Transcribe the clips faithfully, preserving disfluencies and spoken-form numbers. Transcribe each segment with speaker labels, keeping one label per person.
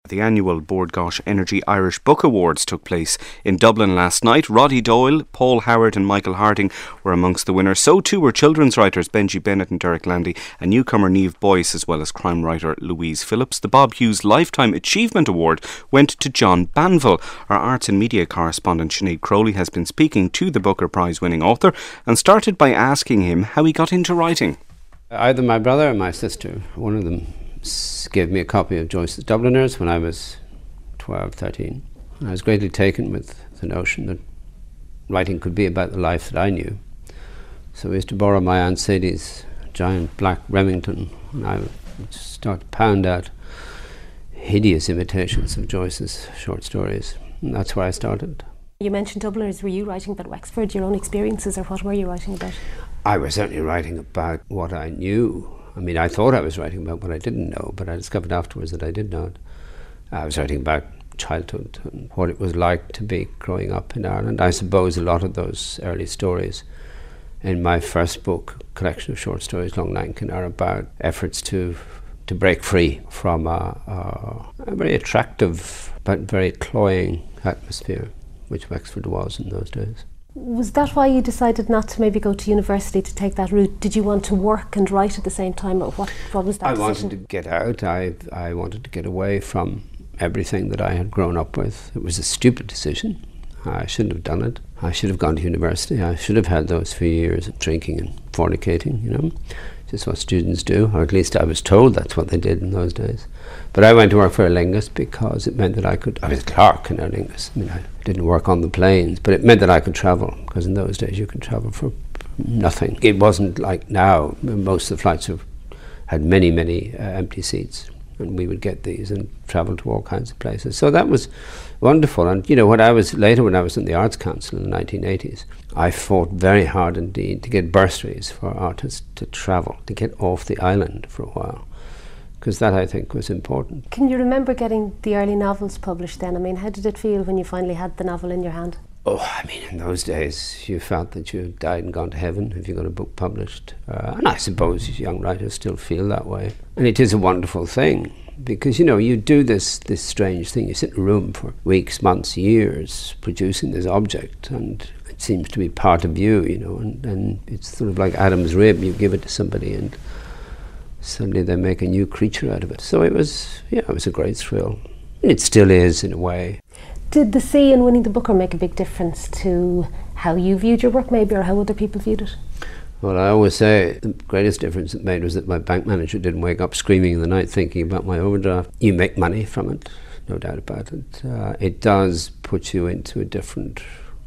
Speaker 1: The annual Bord Gáis Energy Irish Book Awards took place in Dublin last night. Roddy Doyle, Paul Howard and Michael Harding were amongst the winners. So too were children's writers Benji Bennett and Derek Landy, and newcomer Niamh Boyce, as well as crime writer Louise Phillips. The Bob Hughes Lifetime Achievement Award went to John Banville. Our arts and media correspondent Sinead Crowley has been speaking to the Booker Prize winning author and started by asking him how he got into writing.
Speaker 2: Either my brother or my sister, one of them gave me a copy of Joyce's Dubliners when I was twelve, thirteen. And I was greatly taken with the notion that writing could be about the life that I knew. So I used to borrow my Aunt Sadie's giant black Remington, and I would start to pound out hideous imitations of Joyce's short stories. And that's where I started.
Speaker 3: You mentioned Dubliners. Were you writing about Wexford, your own experiences, or what were you writing about?
Speaker 2: I was certainly writing about what I knew. I mean, I thought I was writing about what I didn't know, but I discovered afterwards that I did not. I was writing about childhood and what it was like to be growing up in Ireland. I suppose a lot of those early stories in my first book, collection of short stories, Long Nankin, are about efforts to to break free from a, a, a very attractive but very cloying atmosphere, which Wexford was in those days.
Speaker 3: Was that why you decided not to maybe go to university to take that route? Did you want to work and write at the same time, or what, what was that
Speaker 2: I
Speaker 3: decision?
Speaker 2: wanted to get out. I, I wanted to get away from everything that I had grown up with. It was a stupid decision. I shouldn't have done it. I should have gone to university. I should have had those few years of drinking and fornicating, you know. Just what students do, or at least I was told that's what they did in those days. But I went to work for Aer Lingus because it meant that I could, I was a clerk in Aer Lingus. I mean, I didn't work on the planes, but it meant that I could travel, because in those days you could travel for nothing. It wasn't like now. Most of the flights have had many, many uh, empty seats, and we would get these and travel to all kinds of places. So that was wonderful. And you know, when I was later, when I was in the Arts Council in the nineteen eighties, I fought very hard indeed to get bursaries for artists to travel, to get off the island for a while, because that, I think, was important.
Speaker 3: Can you remember getting the early novels published then? I mean, how did it feel when you finally had the novel in your hand?
Speaker 2: Oh, I mean, in those days, you felt that you had died and gone to heaven if you got a book published. Uh, and I suppose young writers still feel that way. And it is a wonderful thing, because, you know, you do this, this strange thing. You sit in a room for weeks, months, years, producing this object, and it seems to be part of you, you know, and, and it's sort of like Adam's rib. You give it to somebody, and suddenly they make a new creature out of it. So it was, yeah, it was a great thrill. And it still is, in a way.
Speaker 3: Did the C in winning the Booker make a big difference to how you viewed your work, maybe, or how other people viewed it?
Speaker 2: Well, I always say the greatest difference it made was that my bank manager didn't wake up screaming in the night thinking about my overdraft. You make money from it, no doubt about it. Uh, it does put you into a different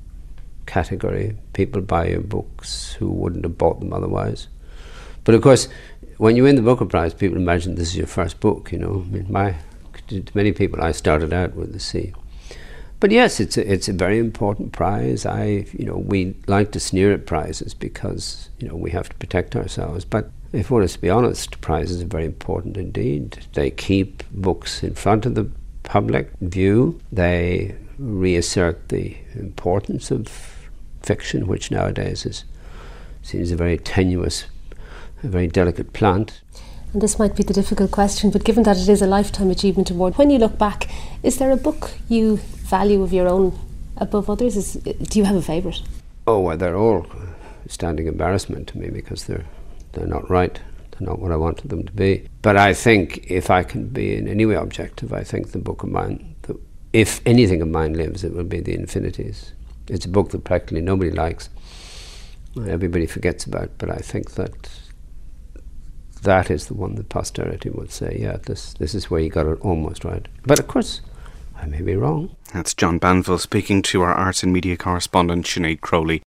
Speaker 2: category. People buy your books who wouldn't have bought them otherwise. But of course, when you win the Booker Prize, people imagine this is your first book, you know. I mean, my, to many people, I started out with the C. But yes, it's a, it's a very important prize. I, you know, we like to sneer at prizes because, you know, we have to protect ourselves. But if one is to be honest, prizes are very important indeed. They keep books in front of the public view. They reassert the importance of fiction, which nowadays is seems a very tenuous, a very delicate plant.
Speaker 3: And this might be the difficult question, but given that it is a Lifetime Achievement Award, when you look back, is there a book you value of your own above others? Is, do you have a favourite?
Speaker 2: Oh, well, they're all a standing embarrassment to me because they're they're not right. They're not what I wanted them to be. But I think if I can be in any way objective, I think the book of mine, the, if anything of mine lives, it will be The Infinities. It's a book that practically nobody likes. Everybody forgets about, but I think that that is the one that posterity would say, yeah, this this is where you got it almost right. But of course, I may be wrong.
Speaker 1: That's John Banville speaking to our arts and media correspondent Sinead Crowley.